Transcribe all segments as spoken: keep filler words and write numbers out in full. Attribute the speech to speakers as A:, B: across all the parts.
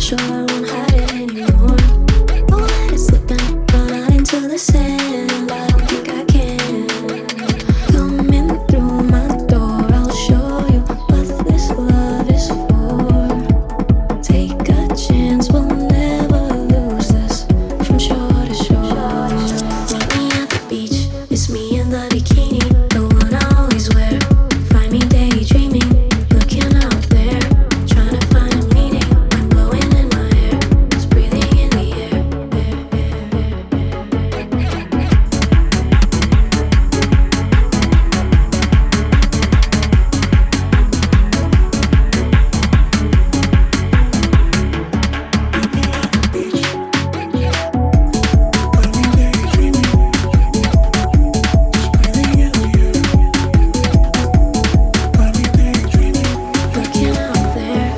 A: sure I won't hide it anymore. Won't let it slip and run out into the sand. I don't think I can. Coming through my door, I'll show you what this love is for. Take a chance, we'll never lose this. From shore to shore. Meet me at the beach, it's me in the bikini, the one I always wear. Find me daydreaming, looking out there, trying to find a meaning. I'm blowing in my hair, just breathing in the air. Looking out there,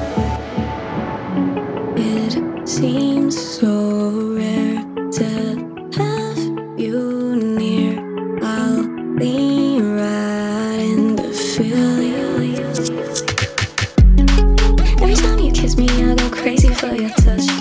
A: it seems so rare to have you near. I'll lean right in to feel you. Every time you kiss me, I go crazy for your touch.